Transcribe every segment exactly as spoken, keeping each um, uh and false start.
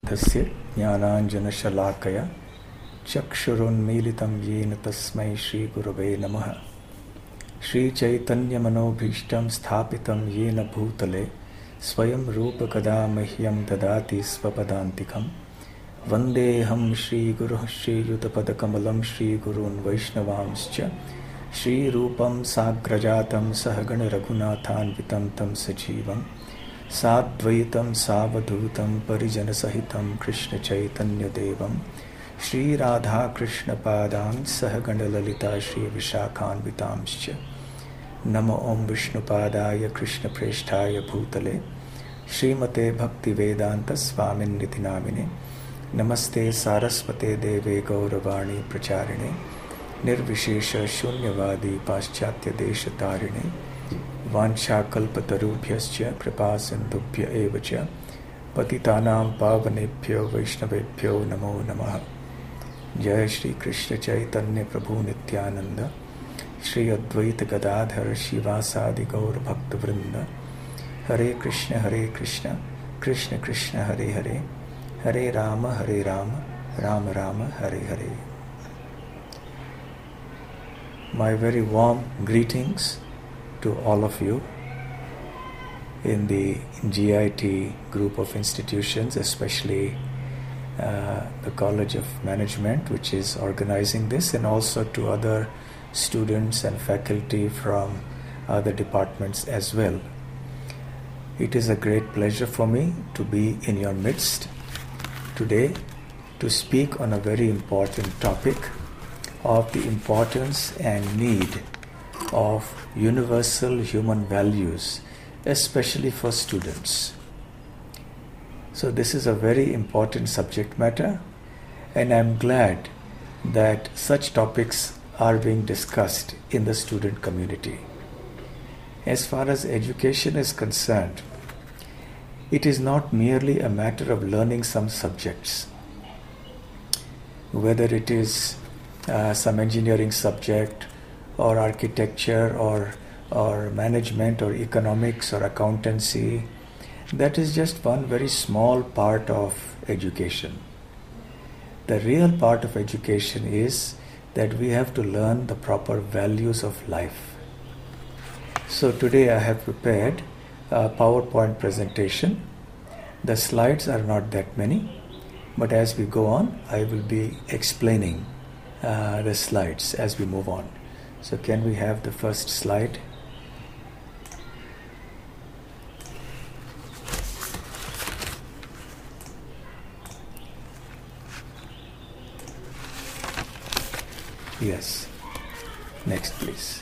बुद्धस्य ज्ञानाञ्जनशलाकया चक्षुरुन्मीलितं येन तस्मै श्रीगुरवे नमः। श्रीचैतन्यमनोभीष्टं स्थापितं येन भूतले स्वयं रूपकदा मह्यं ददाति स्वपदान्तिकं। वन्देऽहं श्रीगुरुः श्रीयुतपदकमलं श्रीगुरून् वैष्णवांश्च श्रीरूपं साग्रजातं सहगणरघुनाथान्वितं तं सजीवं साद्वैतं सावधूतं परिजनसहितं कृष्णचैतन्यदेवं श्रीराधाकृष्णपादान् सहगणललिता श्रीविशाखान्वितांश्च। नमो ॐ विष्णुपादाय कृष्णप्रेष्ठाय भूतले श्रीमते भक्तिवेदान्तस्वामिन्निति नामिने। नमस्ते सारस्वते देवे गौरवाणी प्रचारिणे निर्विशेष शून्यवादी पाश्चात्यदेशतारिणे। वाञ्छाकल्पतरुभ्यश्च कृपा सिन्धुभ्य एव च पतितानां पावनेभ्यो वैष्णवेभ्यो नमो नमः। जय श्री कृष्ण चैतन्य प्रभु नित्यानंद श्री अद्वैत गदाधर शिवासादि गौर भक्त वृंद। हरे कृष्ण हरे कृष्ण कृष्ण कृष्ण हरे हरे हरे राम हरे Ram Ram Ram Hare Hare. My very warm greetings to all of you in the G I T group of institutions, especially uh, the College of Management, which is organizing this, and also to other students and faculty from other departments as well. It is a great pleasure for me to be in your midst today to speak on a very important topic of the importance and need of universal human values, especially for students. So this is a very important subject matter, and I'm glad that such topics are being discussed in the student community. As far as education is concerned, it is not merely a matter of learning some subjects, whether it is uh, some engineering subject or architecture or or management or economics or accountancy. That is just one very small part of education. The real part of education is that we have to learn the proper values of life. So today I have prepared a PowerPoint presentation. The slides are not that many, but as we go on, I will be explaining uh, the slides as we move on. So can we have the first slide? Yes. Next, please.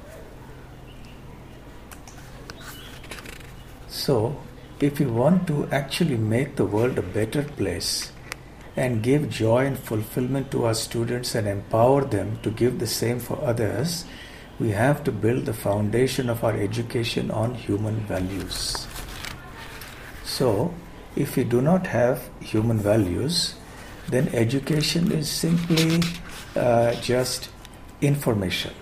So, if we want to actually make the world a better place and give joy and fulfillment to our students and empower them to give the same for others, we have to build the foundation of our education on human values. So, if we do not have human values, then education is simply uh, just information.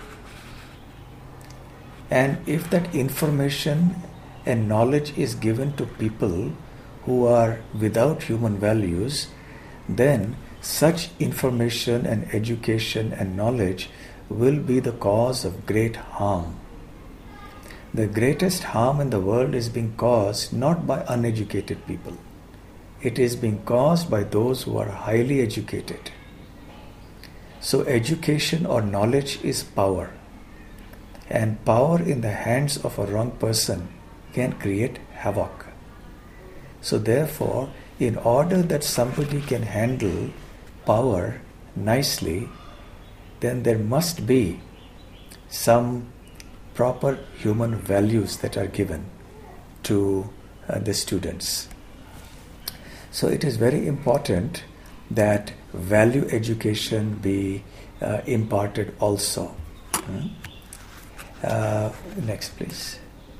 And if that information and knowledge is given to people who are without human values, then such information and education and knowledge will be the cause of great harm. The greatest harm in the world is being caused not by uneducated people. It is being caused by those who are highly educated. So education or knowledge is power. And power in the hands of a wrong person can create havoc. So therefore, in order that somebody can handle power nicely, then there must be some proper human values that are given to uh, the students. So it is very important that value education be uh, imparted also. Hmm? Uh, next, please.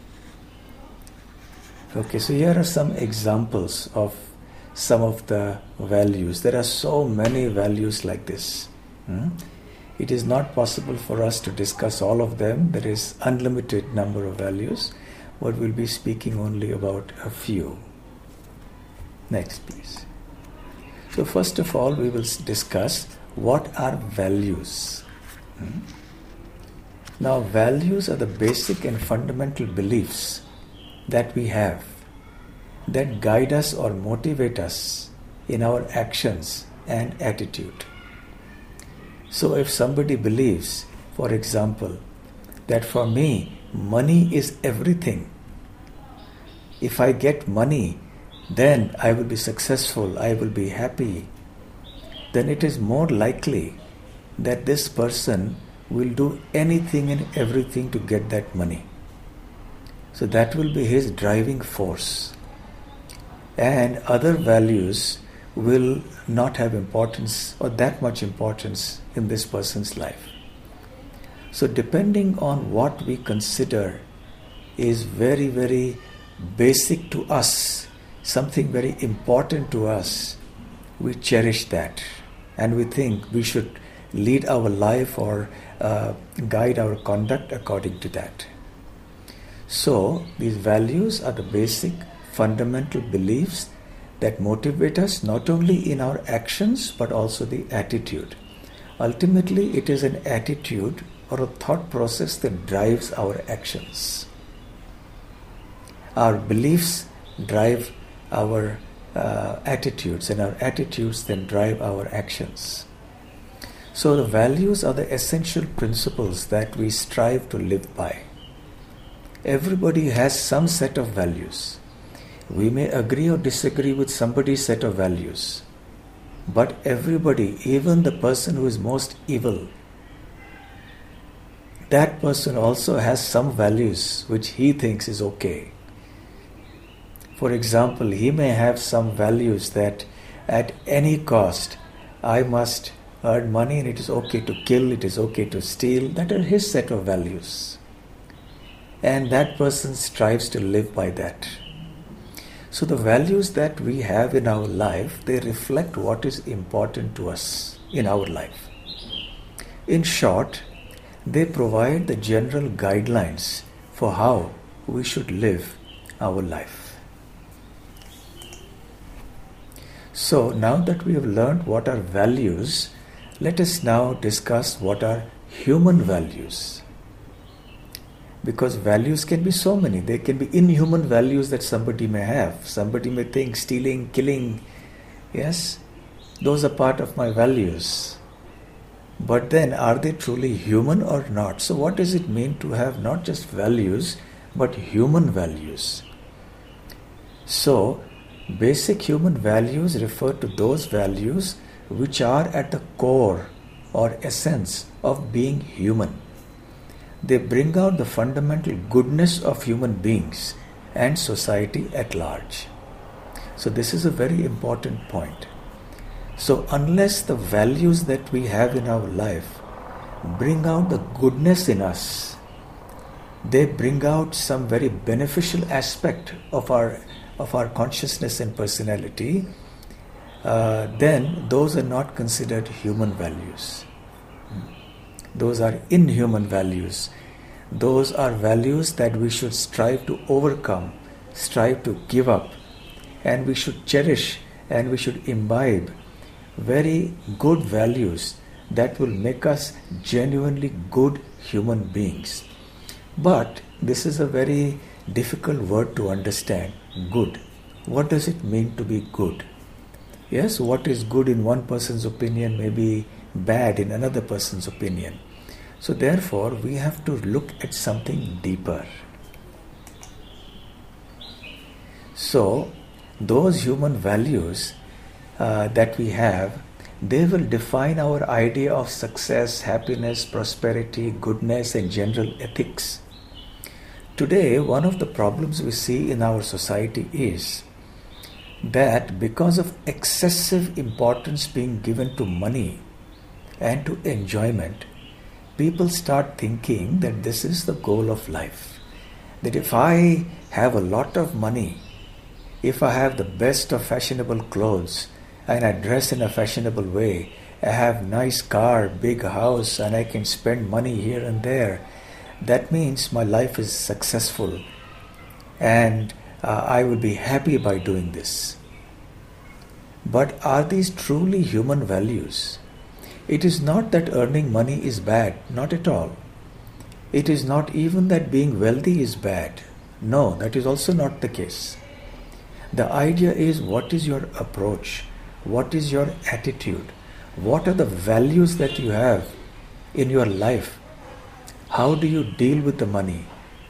Okay, so here are some examples of some of the values. There are so many values like this. Hmm? It is not possible for us to discuss all of them. There is unlimited number of values, but we'll be speaking only about a few. Next, please. So first of all, we will discuss what are values. Hmm? Now, values are the basic and fundamental beliefs that we have that guide us or motivate us in our actions and attitude. So if somebody believes, for example, that for me, money is everything. If I get money, then I will be successful, I will be happy. Then it is more likely that this person will do anything and everything to get that money. So that will be his driving force. And other values will not have importance or that much importance in this person's life. So depending on what we consider is very, very basic to us, something very important to us, we cherish that and we think we should lead our life or uh, guide our conduct according to that. So these values are the basic fundamental beliefs that motivate us not only in our actions but also the attitude. Ultimately, it is an attitude or a thought process that drives our actions. Our beliefs drive our uh, attitudes, and our attitudes then drive our actions. So the values are the essential principles that we strive to live by. Everybody has some set of values. We may agree or disagree with somebody's set of values, but everybody, even the person who is most evil, that person also has some values which he thinks is okay. For example, he may have some values that at any cost I must earn money and it is okay to kill, it is okay to steal. That are his set of values. And that person strives to live by that. So the values that we have in our life, they reflect what is important to us in our life. In short, they provide the general guidelines for how we should live our life. So now that we have learned what are values, let us now discuss what are human values. Because values can be so many. There can be inhuman values that somebody may have. Somebody may think stealing, killing, yes, those are part of my values. But then, are they truly human or not? So what does it mean to have not just values, but human values? So, basic human values refer to those values which are at the core or essence of being human. They bring out the fundamental goodness of human beings and society at large. So this is a very important point. So unless the values that we have in our life bring out the goodness in us, they bring out some very beneficial aspect of our of our consciousness and personality, uh, then those are not considered human values. Those are inhuman values. Those are values that we should strive to overcome, strive to give up, and we should cherish and we should imbibe very good values that will make us genuinely good human beings. But this is a very difficult word to understand, good. What does it mean to be good? Yes, what is good in one person's opinion may be bad in another person's opinion. So therefore, we have to look at something deeper. So, those human values uh, that we have, they will define our idea of success, happiness, prosperity, goodness, and general ethics. Today, one of the problems we see in our society is that because of excessive importance being given to money and to enjoyment, people start thinking that this is the goal of life. That if I have a lot of money, if I have the best of fashionable clothes, and I dress in a fashionable way, I have nice car, big house, and I can spend money here and there, that means my life is successful and uh, I will be happy by doing this. But are these truly human values? It is not that earning money is bad, not at all. It is not even that being wealthy is bad. No, that is also not the case. The idea is, what is your approach? What is your attitude? What are the values that you have in your life? How do you deal with the money?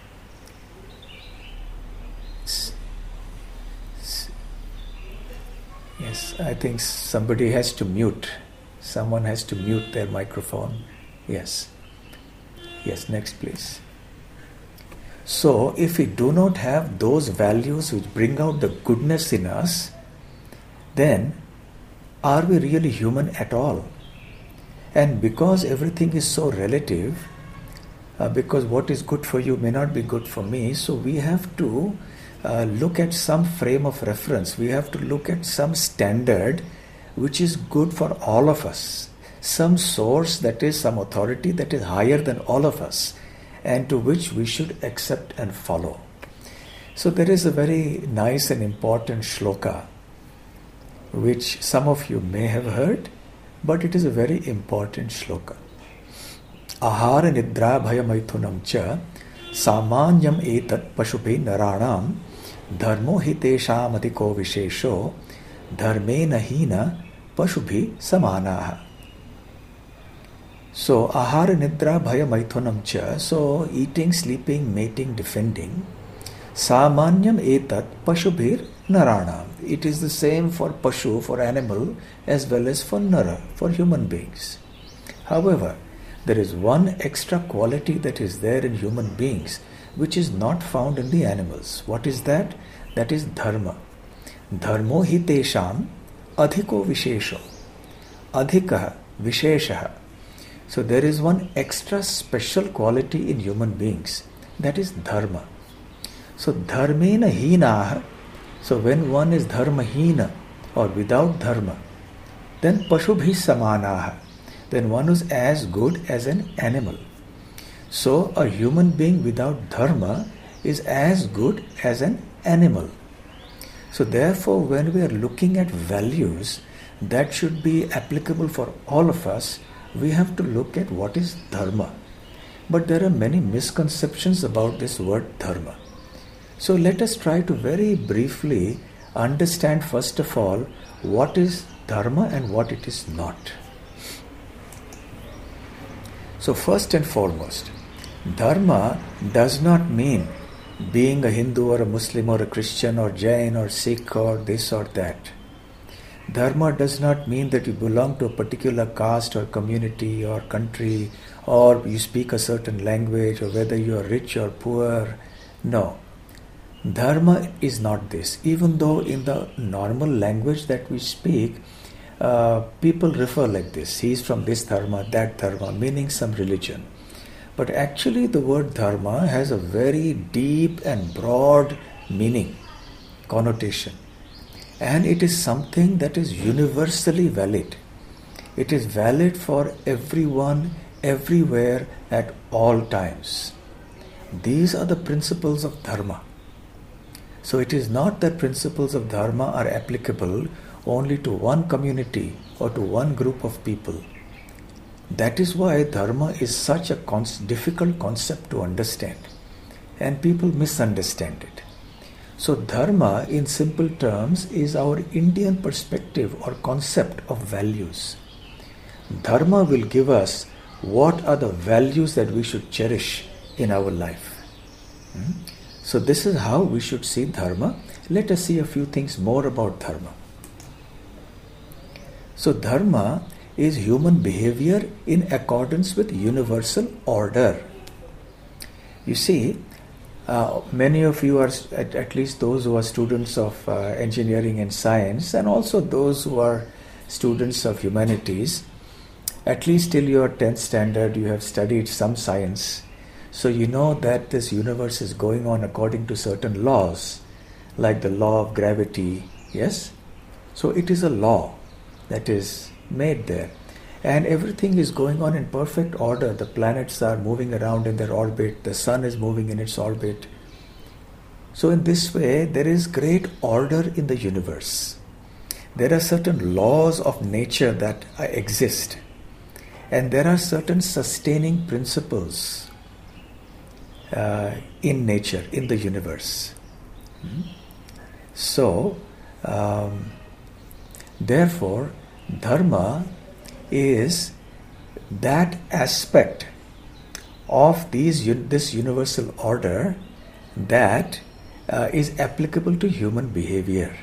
Yes, I think somebody has to mute. Someone has to mute their microphone. Yes. Yes, next please. So, if we do not have those values which bring out the goodness in us, then are we really human at all? And because everything is so relative, uh, because what is good for you may not be good for me, so we have to uh, look at some frame of reference. We have to look at some standard which is good for all of us. Some source, that is some authority that is higher than all of us, and to which we should accept and follow. So there is a very nice and important shloka which some of you may have heard, but it is a very important shloka. Ahara nidra bhaya maithunam cha samanyam etat pashubhe naranam dharmo hitesham adhiko vishesho dharme nahina pashubhi samanaha. So, ahara nidra bhaya maithunam cha, so eating, sleeping, mating, defending, samanyam etat pashubhir naranam. It is the same for pashu, for animal, as well as for nara, for human beings. However, there is one extra quality that is there in human beings, which is not found in the animals. What is that? That is dharma. Dharmo hi tesham adhiko vishesho. Adhikaha visheshaha. So there is one extra special quality in human beings, that is dharma. So dharmena hinaha, so when one is dharma hina or without dharma, then pashubhi samanaha, then one is as good as an animal. So a human being without dharma is as good as an animal. So therefore, when we are looking at values that should be applicable for all of us, we have to look at what is dharma. But there are many misconceptions about this word dharma. So let us try to very briefly understand first of all what is dharma and what it is not. So first and foremost, dharma does not mean being a Hindu or a Muslim or a Christian or Jain or Sikh or this or that. Dharma does not mean that you belong to a particular caste or community or country, or you speak a certain language, or whether you are rich or poor. No. Dharma is not this. Even though in the normal language that we speak, uh, people refer like this. He is from this dharma, that dharma, meaning some religion. But actually the word dharma has a very deep and broad meaning, connotation. And it is something that is universally valid. It is valid for everyone, everywhere, at all times. These are the principles of dharma. So it is not that principles of dharma are applicable only to one community or to one group of people. That is why dharma is such a con- difficult concept to understand, and people misunderstand it. So dharma, in simple terms, is our Indian perspective or concept of values. Dharma will give us what are the values that we should cherish in our life. Hmm? So this is how we should see dharma. Let us see a few things more about dharma. So dharma is human behavior in accordance with universal order. You see, Uh, many of you are, at, at least those who are students of uh, engineering and science, and also those who are students of humanities, at least till your tenth standard you have studied some science. So you know that this universe is going on according to certain laws, like the law of gravity, yes? So it is a law that is made there. And everything is going on in perfect order. The planets are moving around in their orbit. The sun is moving in its orbit. So in this way, there is great order in the universe. there are certain laws of nature that uh, exist, and there are certain sustaining principles uh, in nature, in the universe. Hmm? So, um, therefore, dharma is that aspect of these this universal order that uh, is applicable to human behavior.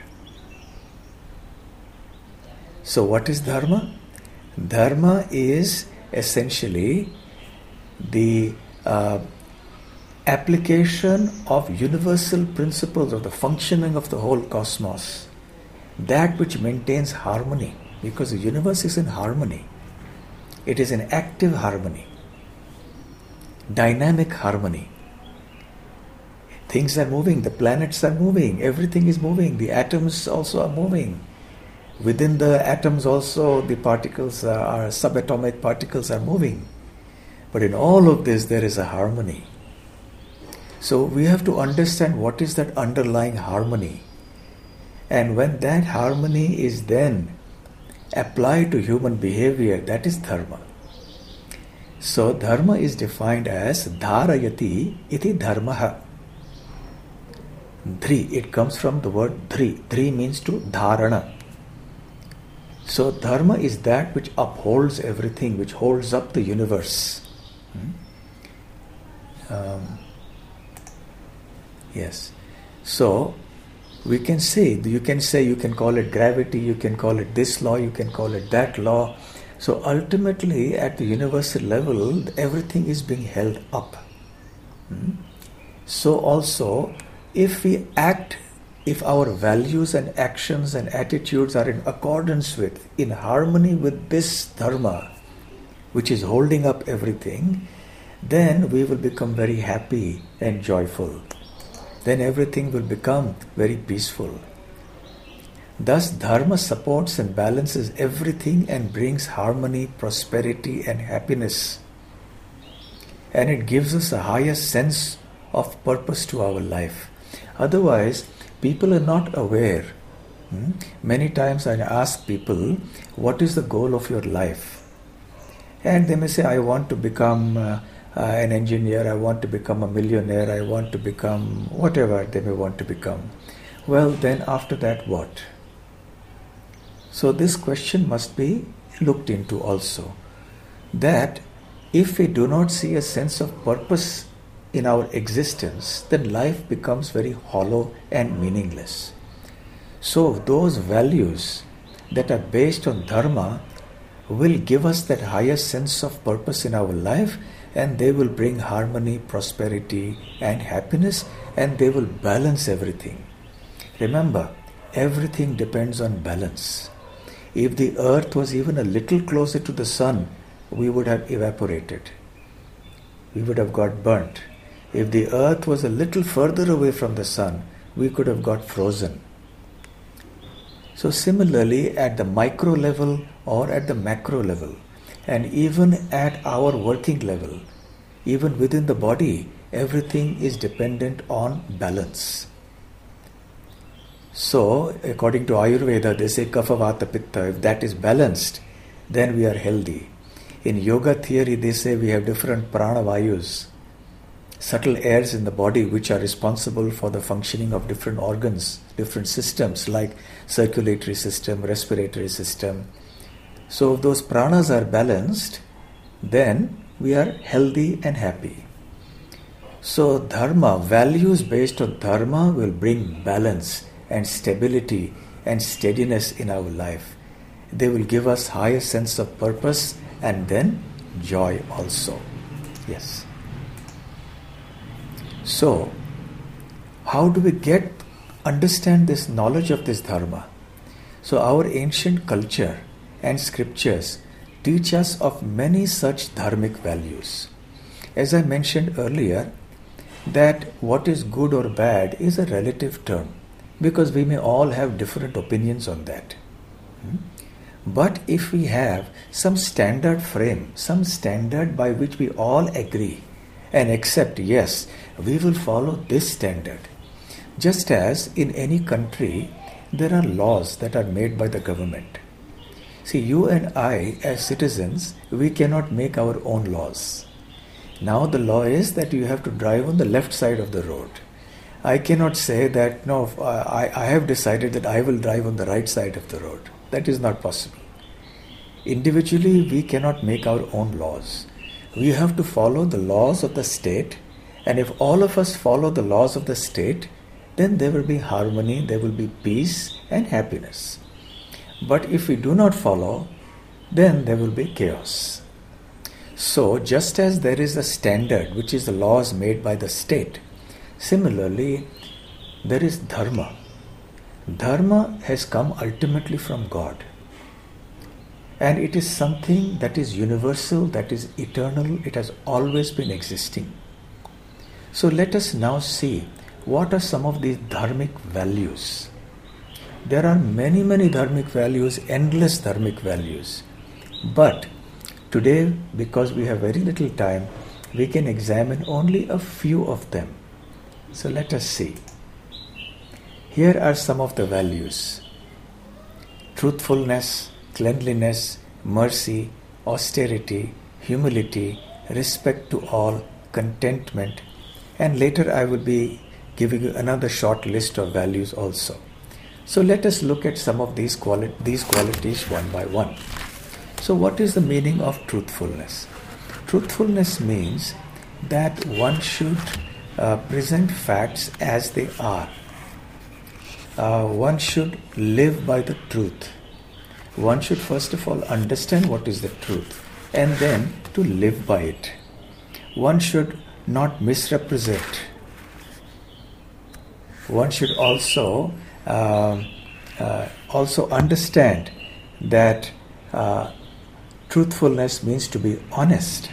So what is dharma? Dharma is essentially the uh, application of universal principles of the functioning of the whole cosmos, that which maintains harmony, because the universe is in harmony. It is an active harmony, dynamic harmony. Things are moving, the planets are moving, everything is moving, the atoms also are moving. Within the atoms also the particles are, are subatomic particles are moving. But in all of this there is a harmony. So we have to understand what is that underlying harmony. And when that harmony is then applied to human behavior, that is dharma. So dharma is defined as dharayati iti dharmaha. Dhri, it comes from the word dhri. Dhri means to dharana. So dharma is that which upholds everything, which holds up the universe. Hmm? Um, yes. So we can say, you can say, you can call it gravity, you can call it this law, you can call it that law. So ultimately at the universal level, everything is being held up. Hmm? So also, if we act, if our values and actions and attitudes are in accordance with, in harmony with this dharma, which is holding up everything, then we will become very happy and joyful. Then everything will become very peaceful. Thus, dharma supports and balances everything and brings harmony, prosperity and happiness. And it gives us a higher sense of purpose to our life. Otherwise, people are not aware. Hmm? Many times I ask people, what is the goal of your life? And they may say, I want to become uh, uh, an engineer, I want to become a millionaire, I want to become whatever they may want to become. Well, then after that what? So this question must be looked into also. That if we do not see a sense of purpose in our existence, then life becomes very hollow and meaningless. So those values that are based on dharma will give us that higher sense of purpose in our life, and they will bring harmony, prosperity and happiness, and they will balance everything. Remember, everything depends on balance. If the earth was even a little closer to the sun, we would have evaporated. We would have got burnt. If the earth was a little further away from the sun, we could have got frozen. So similarly, at the micro level or at the macro level, and even at our working level, even within the body, everything is dependent on balance. So, according to Ayurveda, they say kapha, vata, pitta. If that is balanced, then we are healthy. In yoga theory, they say we have different prana vayus, subtle airs in the body which are responsible for the functioning of different organs, different systems like circulatory system, respiratory system. So if those pranas are balanced, then we are healthy and happy. So dharma, values based on dharma will bring balance and stability and steadiness in our life. They will give us higher sense of purpose and then joy also. Yes. So, how do we get, understand this knowledge of this dharma? So our ancient culture and scriptures teach us of many such dharmic values. As I mentioned earlier, that what is good or bad is a relative term, because we may all have different opinions on that. Hmm? But if we have some standard frame, some standard by which we all agree and accept, yes, we will follow this standard. Just as in any country, there are laws that are made by the government. See, you and I as citizens, we cannot make our own laws. Now the law is that you have to drive on the left side of the road. I cannot say that, no, I, I have decided that I will drive on the right side of the road. That is not possible. Individually, we cannot make our own laws. We have to follow the laws of the state, and if all of us follow the laws of the state, then there will be harmony, there will be peace and happiness. But if we do not follow, then there will be chaos. So, just as there is a standard, which is the laws made by the state, similarly, there is dharma. Dharma has come ultimately from God. And it is something that is universal, that is eternal, it has always been existing. So let us now see what are some of these dharmic values. There are many, many dharmic values, endless dharmic values. But today, because we have very little time, we can examine only a few of them. So let us see. Here are some of the values: truthfulness, cleanliness, mercy, austerity, humility, respect to all, contentment, and later I will be giving you another short list of values also. So let us look at some of these, quali- these qualities one by one. So what is the meaning of truthfulness? Truthfulness means that one should uh, present facts as they are. Uh, one should live by the truth. One should first of all understand what is the truth and then to live by it. One should not misrepresent. One should also uh, uh, also understand that uh, truthfulness means to be honest.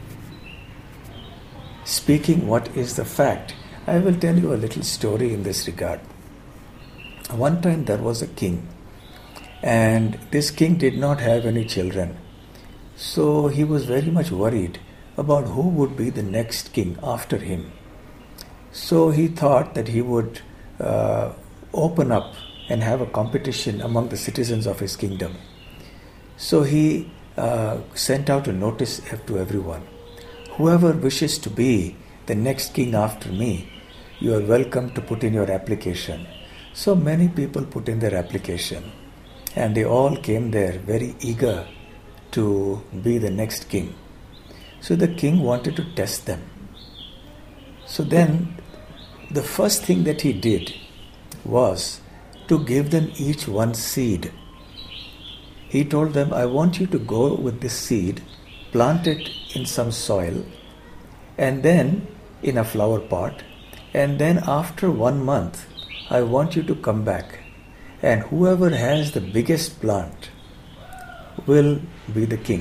Speaking what is the fact. I will tell you a little story in this regard. One time there was a king, and this king did not have any children. So he was very much worried about who would be the next king after him. So he thought that he would uh, open up and have a competition among the citizens of his kingdom. So he uh, sent out a notice to everyone. Whoever wishes to be the next king after me, you are welcome to put in your application. So many people put in their application, and they all came there very eager to be the next king. So the king wanted to test them. So then the first thing that he did was to give them each one seed. He told them, I want you to go with this seed, plant it in some soil, and then in a flower pot, and then after one month, I want you to come back, and whoever has the biggest plant will be the king.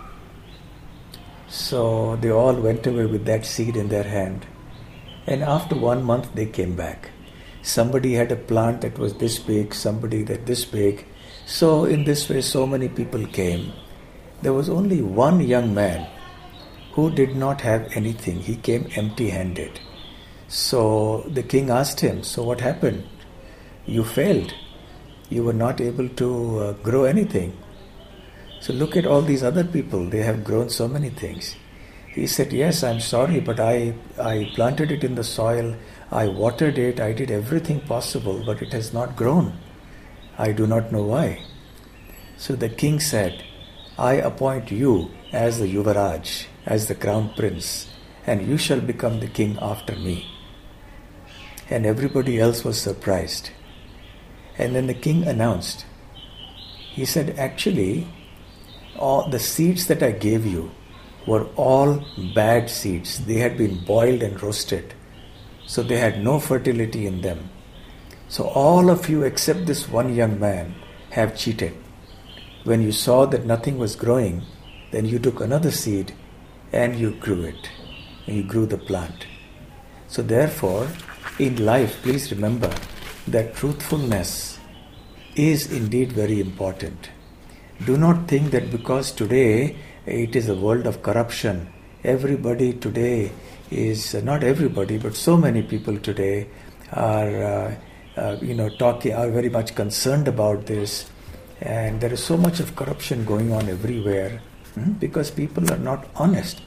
So they all went away with that seed in their hand, and after one month they came back. Somebody had a plant that was this big, somebody that this big. So in this way so many people came. There was only one young man who did not have anything. He came empty-handed. So the king asked him, so what happened? You failed. You were not able to uh, grow anything. So look at all these other people. They have grown so many things. He said, yes, I'm sorry, but I, I planted it in the soil. I watered it. I did everything possible, but it has not grown. I do not know why. So the king said, I appoint you as the Yuvaraj, as the crown prince, and you shall become the king after me. And everybody else was surprised. And then the king announced, he said, actually, all the seeds that I gave you were all bad seeds. They had been boiled and roasted. So they had no fertility in them. So all of you except this one young man have cheated. When you saw that nothing was growing, then you took another seed and you grew it. And you grew the plant. So therefore, in life, please remember that truthfulness is indeed very important. Do not think that because today it is a world of corruption, everybody today is, not everybody, but so many people today are uh, uh, you know, talking, are very much concerned about this. And there is so much of corruption going on everywhere hmm, because people are not honest.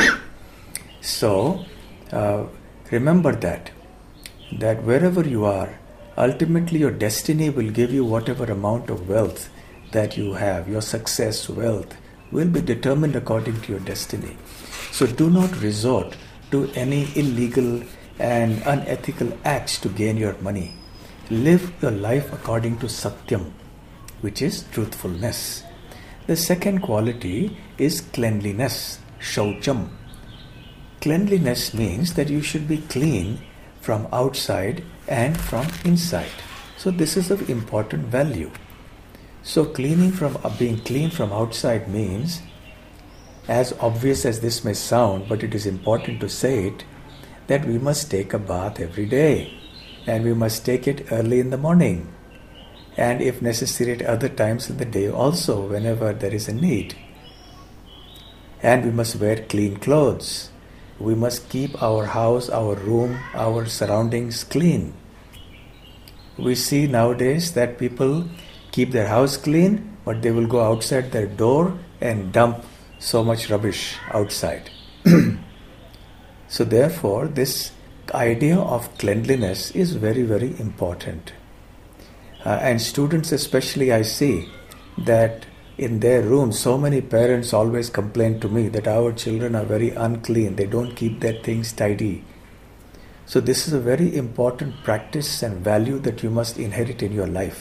So, uh, remember that, that wherever you are, ultimately your destiny will give you whatever amount of wealth that you have. Your success, wealth will be determined according to your destiny. So do not resort to any illegal and unethical acts to gain your money. Live your life according to Satyam, which is truthfulness. The second quality is cleanliness, Shaucham. Cleanliness means that you should be clean from outside and from inside. So this is of important value. So cleaning from uh, being clean from outside means, as obvious as this may sound, but it is important to say it, that we must take a bath every day, and we must take it early in the morning, and if necessary at other times in the day also, whenever there is a need. And we must wear clean clothes. We must keep our house, our room, our surroundings clean. We see nowadays that people keep their house clean, but they will go outside their door and dump so much rubbish outside. So therefore, this idea of cleanliness is very, very important. Uh, and students especially, I see that in their rooms, so many parents always complain to me that our children are very unclean. They don't keep their things tidy. So this is a very important practice and value that you must inherit in your life.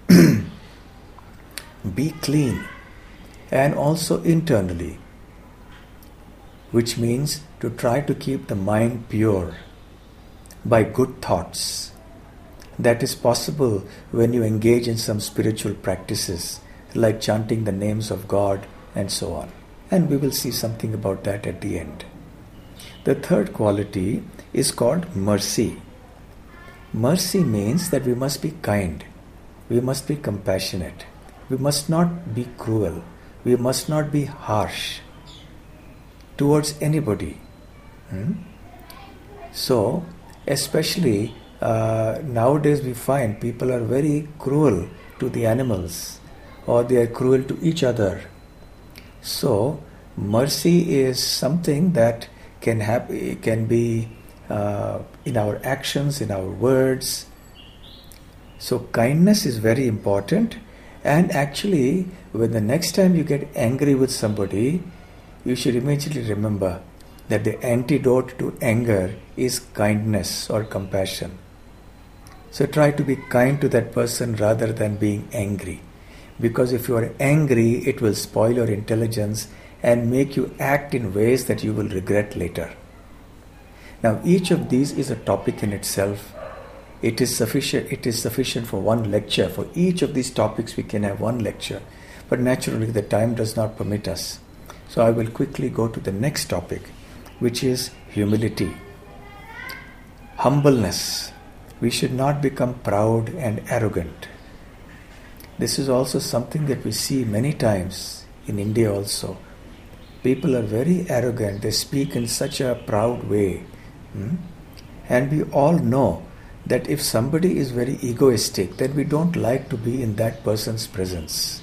Be clean, and also internally, which means to try to keep the mind pure by good thoughts. That is possible when you engage in some spiritual practices like chanting the names of God and so on. And we will see something about that at the end. The third quality is called mercy. Mercy means that we must be kind, we must be compassionate, we must not be cruel, we must not be harsh towards anybody. Hmm? So, especially uh, nowadays we find people are very cruel to the animals, or they are cruel to each other. So, mercy is something that can have, can be uh, in our actions, in our words. So, kindness is very important. And actually, when the next time you get angry with somebody, you should immediately remember that the antidote to anger is kindness or compassion. So try to be kind to that person rather than being angry. Because if you are angry, it will spoil your intelligence and make you act in ways that you will regret later. Now, each of these is a topic in itself. It is sufficient, it is sufficient for one lecture. For each of these topics we can have one lecture. But naturally the time does not permit us. So I will quickly go to the next topic, which is humility. Humbleness. We should not become proud and arrogant. This is also something that we see many times in India also. People are very arrogant. They speak in such a proud way. Hmm? And we all know that if somebody is very egoistic, then we don't like to be in that person's presence.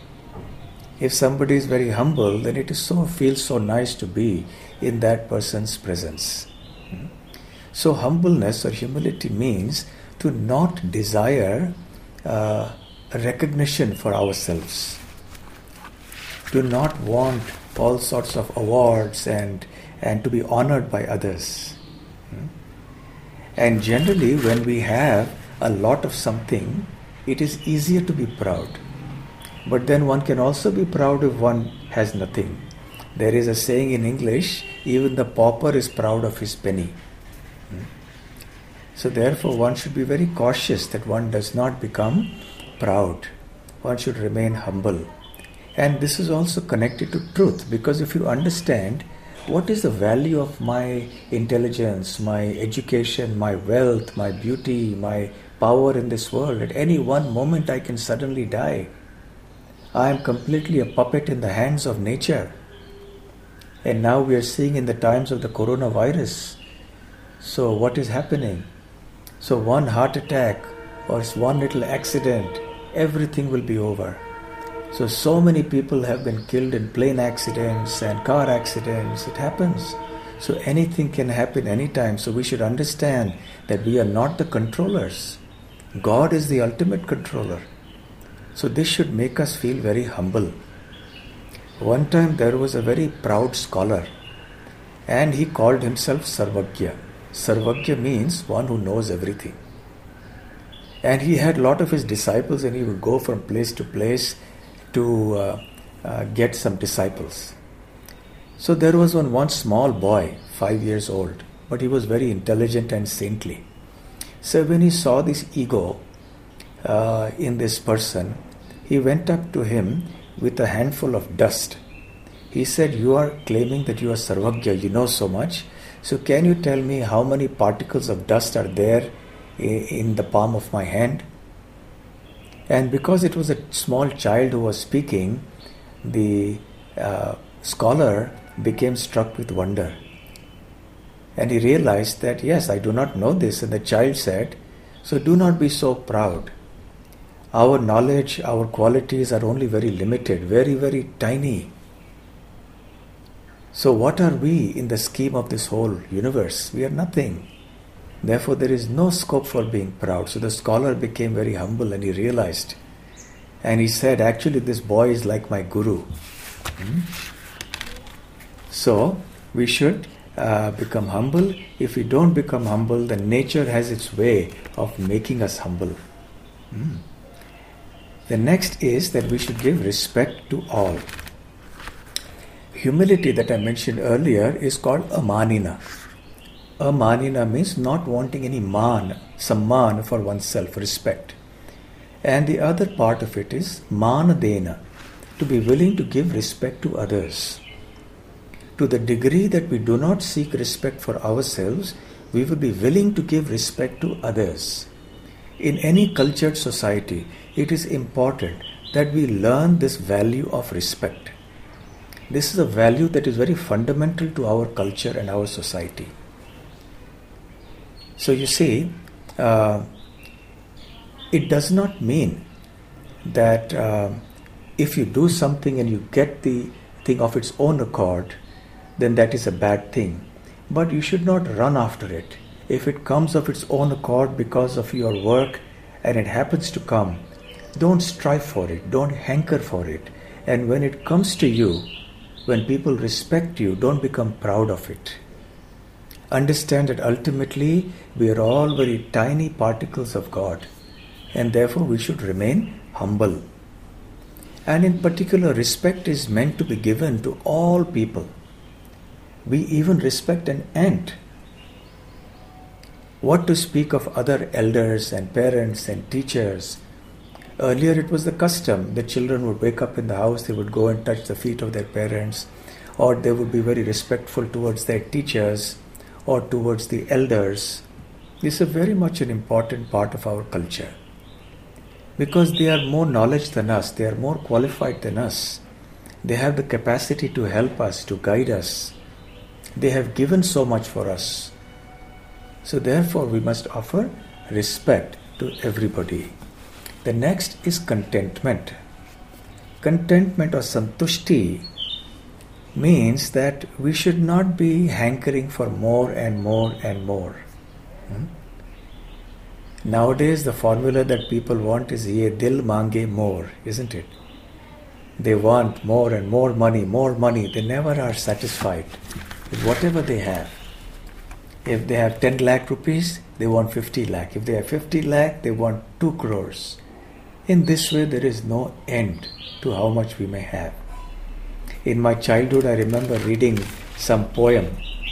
If somebody is very humble, then it is so feels so nice to be in that person's presence. So humbleness or humility means to not desire uh, recognition for ourselves, to not want all sorts of awards and and to be honored by others. And generally, when we have a lot of something, it is easier to be proud. But then one can also be proud if one has nothing. There is a saying in English, even the pauper is proud of his penny. So therefore, one should be very cautious that one does not become proud. One should remain humble. And this is also connected to truth, because if you understand what is the value of my intelligence, my education, my wealth, my beauty, my power in this world, at any one moment I can suddenly die. I am completely a puppet in the hands of nature. And now we are seeing in the times of the coronavirus. So what is happening? So one heart attack or one little accident, everything will be over. So, so many people have been killed in plane accidents and car accidents. It happens. So anything can happen anytime. So we should understand that we are not the controllers. God is the ultimate controller. So this should make us feel very humble. One time there was a very proud scholar, and he called himself Sarvagya. Sarvagya means one who knows everything. And he had a lot of his disciples, and he would go from place to place to uh, uh, get some disciples. So there was one, one small boy, five years old, but he was very intelligent and saintly. So when he saw this ego uh, in this person, he went up to him with a handful of dust. He said, "You are claiming that you are Sarvagya, you know so much. So can you tell me how many particles of dust are there in the palm of my hand?" And because it was a small child who was speaking, the uh, scholar became struck with wonder. And he realized that, yes, I do not know this. And the child said, "So do not be so proud. Our knowledge, our qualities are only very limited, very, very tiny. So what are we in the scheme of this whole universe? We are nothing. Therefore, there is no scope for being proud." So the scholar became very humble, and he realized. And he said, "Actually, this boy is like my guru." Hmm? So we should uh, become humble. If we don't become humble, then nature has its way of making us humble. Hmm. The next is that we should give respect to all. Humility that I mentioned earlier is called amanina. Amanina means not wanting any man, samman for oneself, respect. And the other part of it is manadena, to be willing to give respect to others. To the degree that we do not seek respect for ourselves, we will be willing to give respect to others. In any cultured society, it is important that we learn this value of respect. This is a value that is very fundamental to our culture and our society. So you see, uh, it does not mean that uh, if you do something and you get the thing of its own accord, then that is a bad thing. But you should not run after it. If it comes of its own accord because of your work and it happens to come, don't strive for it, don't hanker for it. And when it comes to you, when people respect you, don't become proud of it. Understand that ultimately we are all very tiny particles of God, and therefore we should remain humble. And in particular, respect is meant to be given to all people. We even respect an ant. What to speak of other elders and parents and teachers? Earlier it was the custom. The children would wake up in the house, they would go and touch the feet of their parents, or they would be very respectful towards their teachers or towards the elders. This is very much an important part of our culture. Because they are more knowledge than us, they are more qualified than us. They have the capacity to help us, to guide us. They have given so much for us. So therefore we must offer respect to everybody. The next is contentment. Contentment or santushti means that we should not be hankering for more and more and more. Hmm? Nowadays the formula that people want is ye dil mange more, isn't it? They want more and more money, more money. They never are satisfied with whatever they have. If they have ten lakh rupees, they want fifty lakh. If they have fifty lakh, they want two crores. In this way, there is no end to how much we may have. In my childhood, I remember reading some poem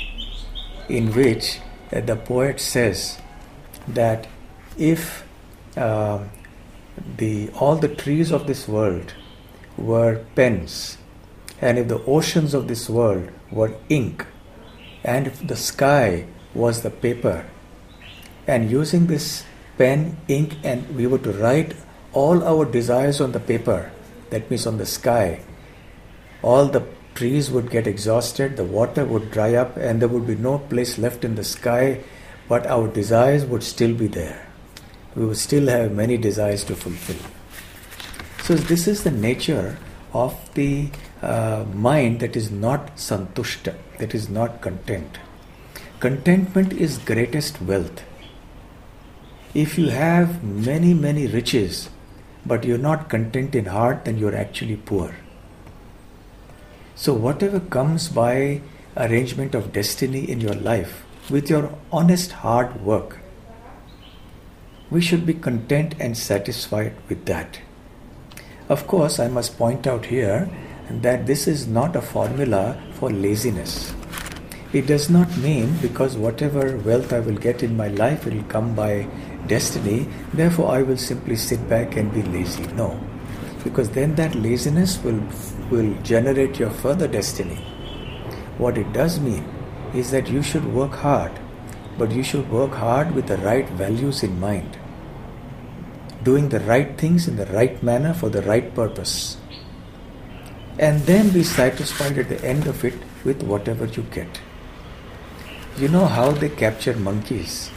in which uh, the poet says that if uh, the all the trees of this world were pens, and if the oceans of this world were ink, and if the sky was the paper, and using this pen, ink, and we were to write all our desires on the paper, that means on the sky, all the trees would get exhausted, the water would dry up, and there would be no place left in the sky, but our desires would still be there. we will still have many desires to fulfill. So this is the nature of the uh, mind that is not santushta, that is not content. Contentment is greatest wealth. If you have many, many riches, but you're not content in heart, then you're actually poor. So whatever comes by arrangement of destiny in your life, with your honest hard work, we should be content and satisfied with that. Of course, I must point out here that this is not a formula for laziness. It does not mean because whatever wealth I will get in my life, it will come by destiny, therefore I will simply sit back and be lazy. No. Because then that laziness will, will generate your further destiny. What it does mean is that you should work hard, but you should work hard with the right values in mind. Doing the right things in the right manner for the right purpose. And then be satisfied at the end of it with whatever you get. You know how they capture monkeys?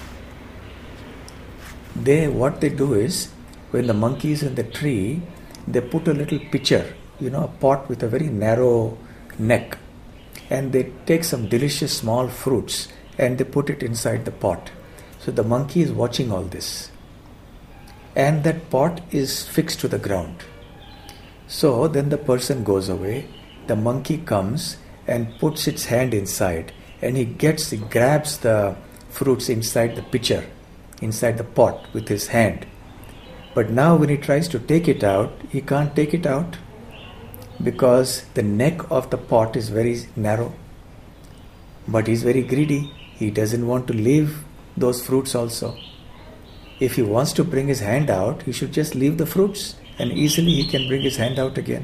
They, what they do is, when the monkey is in the tree, they put a little pitcher, you know, a pot with a very narrow neck, and they take some delicious small fruits and they put it inside the pot. So the monkey is watching all this. And that pot is fixed to the ground. So then the person goes away, the monkey comes and puts its hand inside, and he gets, he grabs the fruits inside the pitcher, inside the pot with his hand. But now when he tries to take it out, he can't take it out because the neck of the pot is very narrow. But he's very greedy. He doesn't want to leave those fruits also. If he wants to bring his hand out, he should just leave the fruits and easily he can bring his hand out again.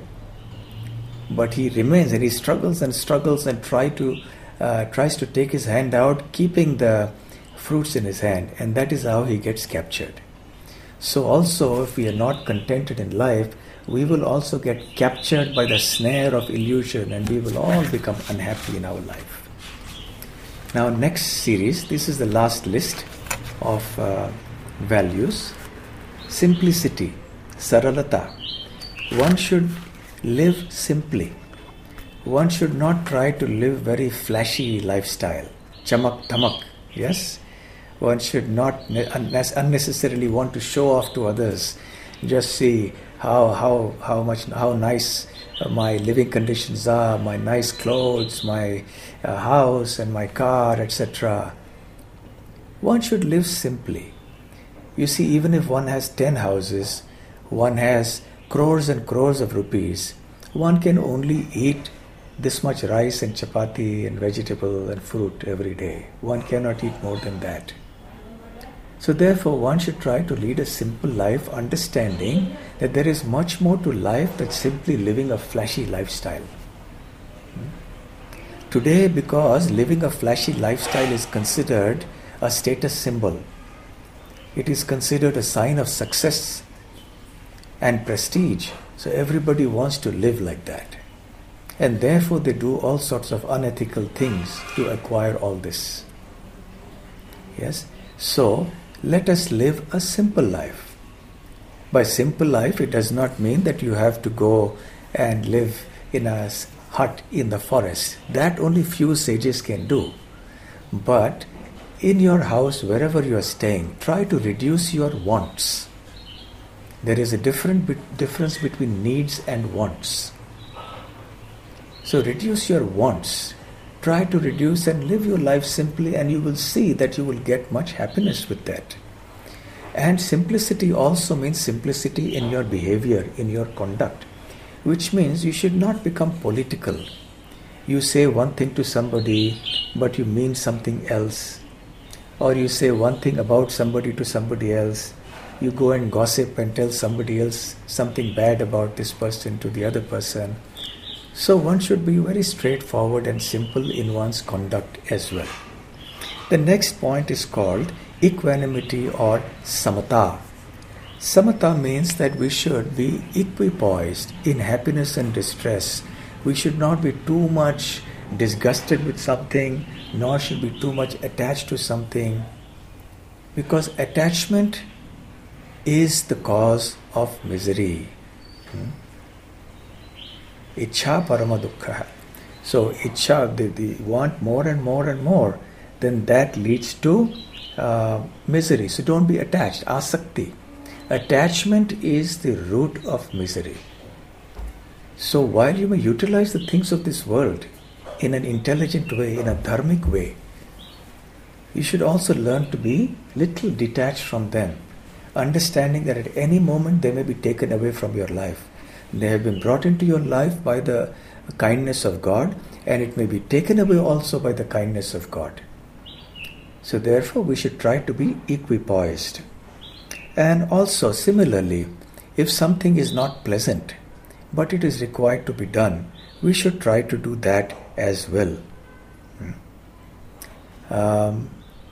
But he remains and he struggles and struggles and try to uh, tries to take his hand out, keeping the fruits in his hand, and that is how he gets captured. So also, if we are not contented in life, we will also get captured by the snare of illusion and we will all become unhappy in our life. Now next series, this is the last list of uh, values. Simplicity, saralata. One should live simply. One should not try to live very flashy lifestyle. Chamak tamak, yes? One should not unnecessarily want to show off to others. Just see how how how much how nice my living conditions are, my nice clothes, my uh, house and my car, et cetera. One should live simply. You see, even if one has ten houses, one has crores and crores of rupees, one can only eat this much rice and chapati and vegetable and fruit every day. One cannot eat more than that. So therefore one should try to lead a simple life, understanding that there is much more to life than simply living a flashy lifestyle. Today, because living a flashy lifestyle is considered a status symbol, it is considered a sign of success and prestige. So everybody wants to live like that. And therefore they do all sorts of unethical things to acquire all this. Yes? So, let us live a simple life. By simple life, it does not mean that you have to go and live in a hut in the forest. That only few sages can do. But in your house, wherever you are staying, try to reduce your wants. There is a different be- difference between needs and wants. So reduce your wants. Try to reduce and live your life simply, and you will see that you will get much happiness with that. And simplicity also means simplicity in your behavior, in your conduct, which means you should not become political. You say one thing to somebody, but you mean something else. Or you say one thing about somebody to somebody else. You go and gossip and tell somebody else something bad about this person to the other person. So one should be very straightforward and simple in one's conduct as well. The next point is called equanimity or samatha. Samatha means that we should be equipoised in happiness and distress. We should not be too much disgusted with something, nor should be too much attached to something. Because attachment is the cause of misery. Hmm? Ichha parama dukkha. So ichha, they, they want more and more and more, then that leads to uh, misery. So don't be attached. Asakti. Attachment is the root of misery. So while you may utilize the things of this world in an intelligent way, in a dharmic way, you should also learn to be little detached from them, understanding that at any moment they may be taken away from your life. They have been brought into your life by the kindness of God, and it may be taken away also by the kindness of God. So therefore we should try to be equipoised. And also similarly, if something is not pleasant, but it is required to be done, we should try to do that as well. Um,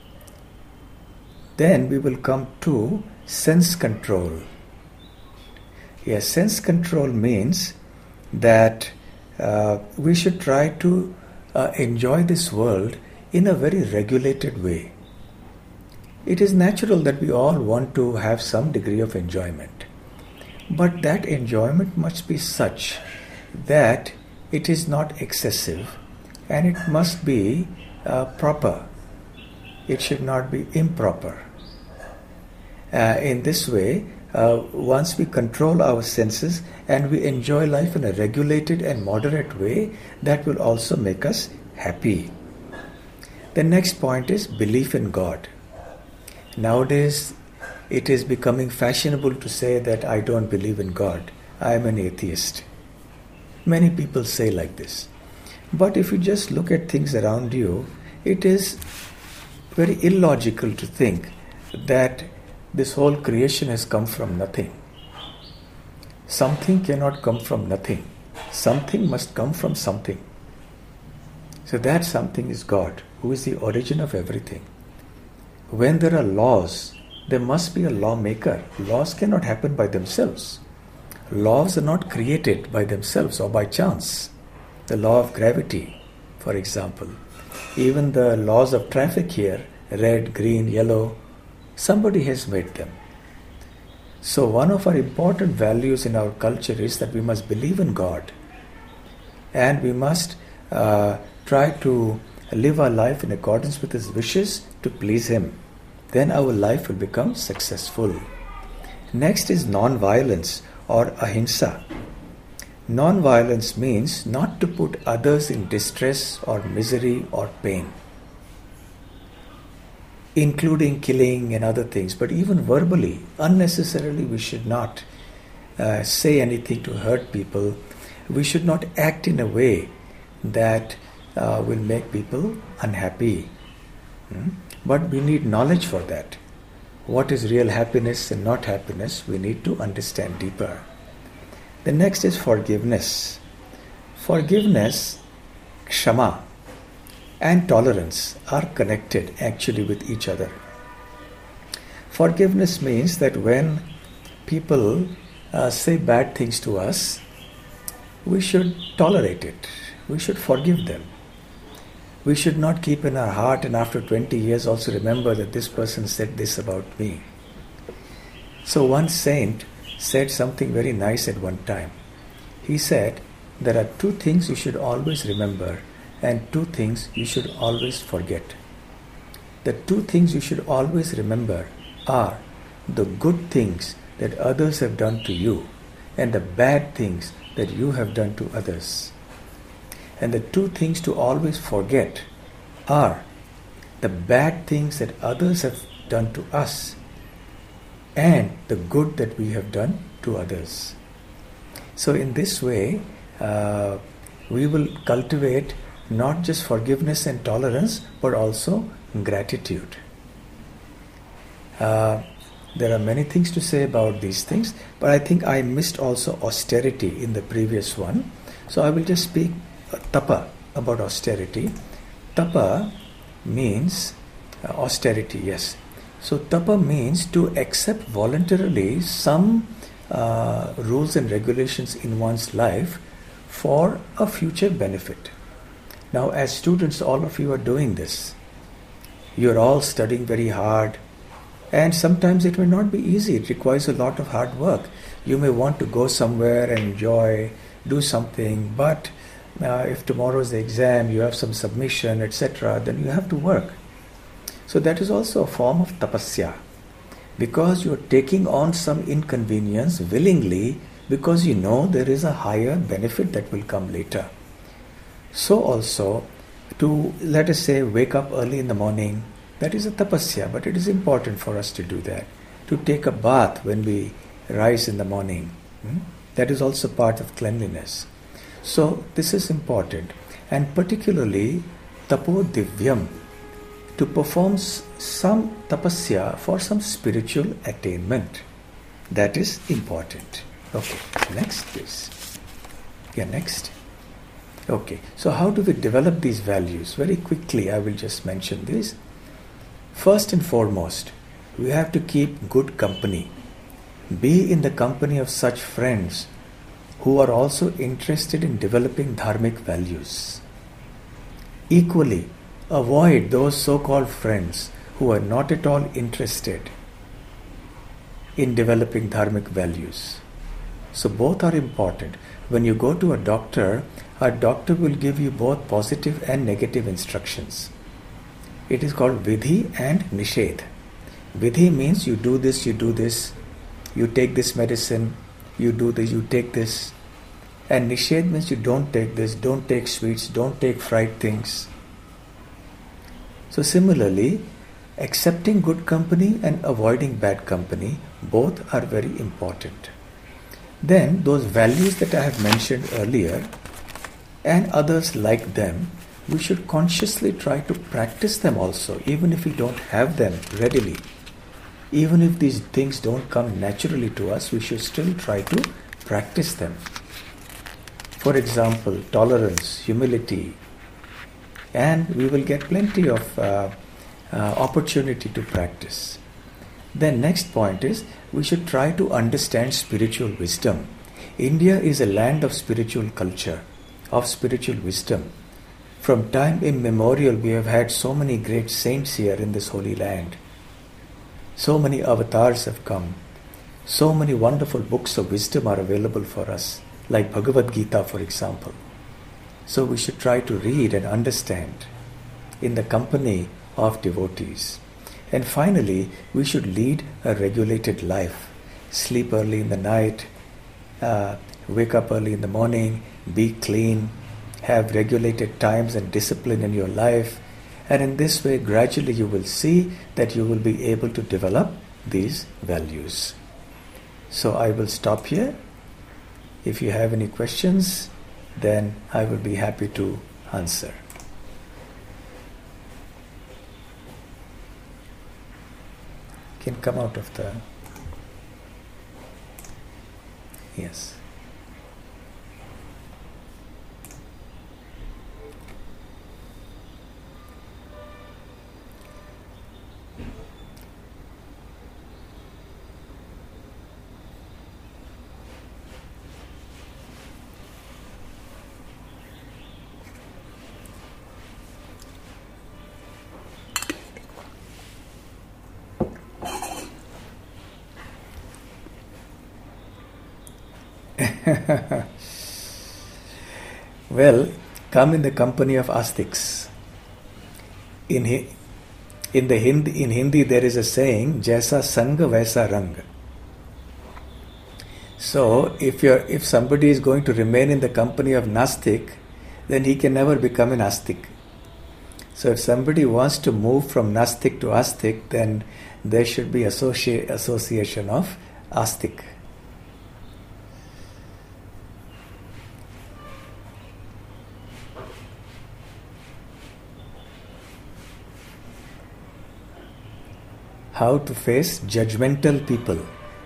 then we will come to sense control. Yes, sense control means that uh, we should try to uh, enjoy this world in a very regulated way. It is natural that we all want to have some degree of enjoyment. But that enjoyment must be such that it is not excessive, and it must be uh, proper. It should not be improper. Uh, in this way, uh, once we control our senses and we enjoy life in a regulated and moderate way, that will also make us happy. The next point is belief in God. Nowadays, it is becoming fashionable to say that I don't believe in God. I am an atheist. Many people say like this. But if you just look at things around you, it is very illogical to think that this whole creation has come from nothing. Something cannot come from nothing. Something must come from something. So that something is God, who is the origin of everything. When there are laws, there must be a lawmaker. Laws cannot happen by themselves. Laws are not created by themselves or by chance. The law of gravity, for example. Even the laws of traffic here, red, green, yellow, somebody has made them. So one of our important values in our culture is that we must believe in God, and we must uh, try to live our life in accordance with His wishes to please Him. Then our life will become successful. Next is non-violence or ahimsa. Non-violence means not to put others in distress or misery or pain, including killing and other things. But even verbally, unnecessarily, we should not uh, say anything to hurt people. We should not act in a way that uh, will make people unhappy. Hmm? But we need knowledge for that. What is real happiness and not happiness, we need to understand deeper. The next is forgiveness. Forgiveness, kshama, and tolerance are connected actually with each other. Forgiveness means that when people uh, say bad things to us, we should tolerate it. We should forgive them. We should not keep in our heart and after twenty years also remember that this person said this about me. So one saint said something very nice at one time. He said, there are two things you should always remember and two things you should always forget. The two things you should always remember are the good things that others have done to you and the bad things that you have done to others. And the two things to always forget are the bad things that others have done to us and the good that we have done to others. So in this way, uh, we will cultivate not just forgiveness and tolerance, but also gratitude. Uh, there are many things to say about these things, but I think I missed also austerity in the previous one. So I will just speak uh, tapa, about austerity. Tapa means uh, austerity, yes. So tapa means to accept voluntarily some uh, rules and regulations in one's life for a future benefit. Now as students, all of you are doing this. You're all studying very hard And sometimes it may not be easy. It requires a lot of hard work. You may want to go somewhere and enjoy, do something, but uh, if tomorrow is the exam, you have some submission, et cetera, then you have to work. So that is also a form of tapasya, because you are taking on some inconvenience willingly, because you know there is a higher benefit that will come later. So also, to, let us say, wake up early in the morning, that is a tapasya, but it is important for us to do that. To take a bath when we rise in the morning, hmm? that is also part of cleanliness. So this is important, and particularly tapo divyam, to perform some tapasya for some spiritual attainment. That is important. Okay, next please. Yeah, next. Okay, so how do we develop these values? Very quickly, I will just mention this. First and foremost, we have to keep good company. Be in the company of such friends who are also interested in developing dharmic values. Equally, avoid those so-called friends who are not at all interested in developing dharmic values. So both are important. When you go to a doctor, a doctor will give you both positive and negative instructions. It is called vidhi and nishedh. Vidhi means you do this, you do this, you take this medicine, you do this, you take this. And nishedh means you don't take this, don't take sweets, don't take fried things. So similarly, accepting good company and avoiding bad company, both are very important. Then those values that I have mentioned earlier and others like them, we should consciously try to practice them also, even if we don't have them readily. Even if these things don't come naturally to us, we should still try to practice them. For example, tolerance, humility, and we will get plenty of uh, uh, opportunity to practice. Then next point is, we should try to understand spiritual wisdom. India is a land of spiritual culture, of spiritual wisdom. From time immemorial, we have had so many great saints here in this holy land. So many avatars have come. So many wonderful books of wisdom are available for us, like Bhagavad Gita, for example. So we should try to read and understand in the company of devotees. And finally, we should lead a regulated life. Sleep early in the night, uh, wake up early in the morning, be clean, have regulated times and discipline in your life, and in this way gradually you will see that you will be able to develop these values. So I will stop here. If you have any questions, then I will be happy to answer. You can come out of the... Yes. Well, come in the company of astics. In in the Hindi, in Hindi there is a saying, "Jaisa sang vaisa rang." So, if you're if somebody is going to remain in the company of nastic, then he can never become an astic. So, if somebody wants to move from nastic to astic, then there should be associ- association of astic. How to face judgmental people.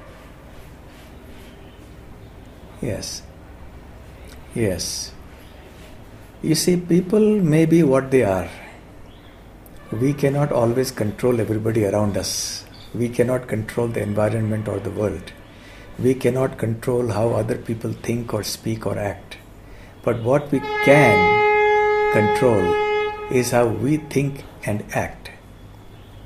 Yes. Yes. You see, people may be what they are. We cannot always control everybody around us. We cannot control the environment or the world. We cannot control how other people think or speak or act. But what we can control is how we think and act.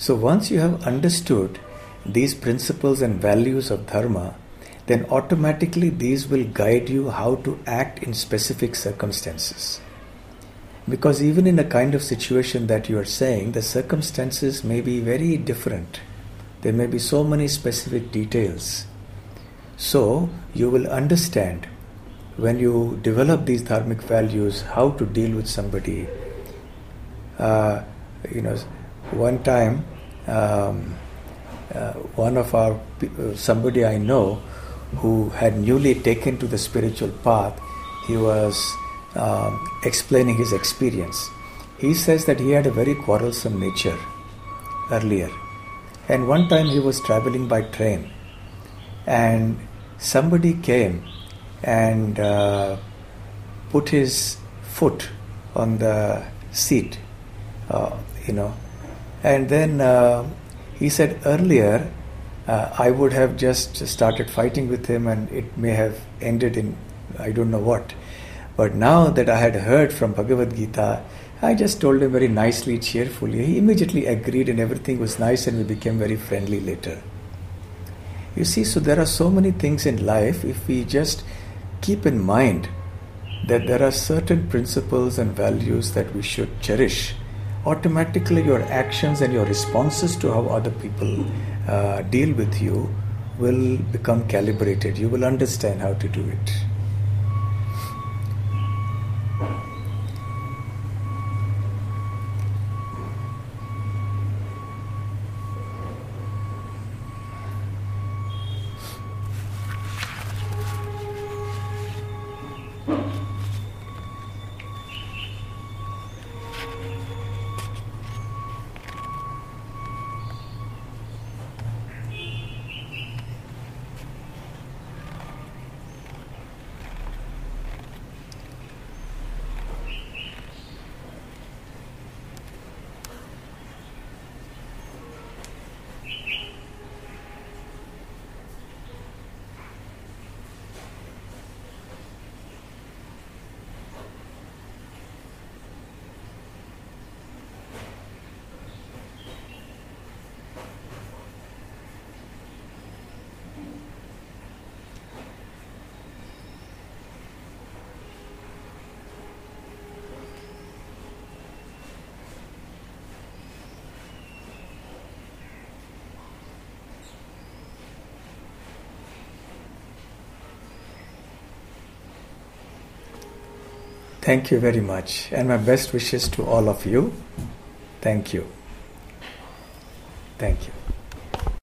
So once you have understood these principles and values of dharma, then automatically these will guide you how to act in specific circumstances. Because even in a kind of situation that you are saying, the circumstances may be very different. There may be so many specific details. So you will understand when you develop these dharmic values how to deal with somebody. Uh, you know, one time, um, uh, one of our somebody I know who had newly taken to the spiritual path, he was um, explaining his experience. He says that he had a very quarrelsome nature earlier, and one time he was traveling by train, and somebody came and uh, put his foot on the seat, uh, you know, and then uh, he said earlier uh, I would have just started fighting with him and it may have ended in I don't know what. But now that I had heard from Bhagavad Gita, I just told him very nicely, cheerfully. He immediately agreed and everything was nice and we became very friendly later. You see, so there are so many things in life. If we just keep in mind that there are certain principles and values that we should cherish, automatically your actions and your responses to how other people uh, deal with you will become calibrated. You will understand how to do it. Thank you very much, and my best wishes to all of you. Thank you. Thank you.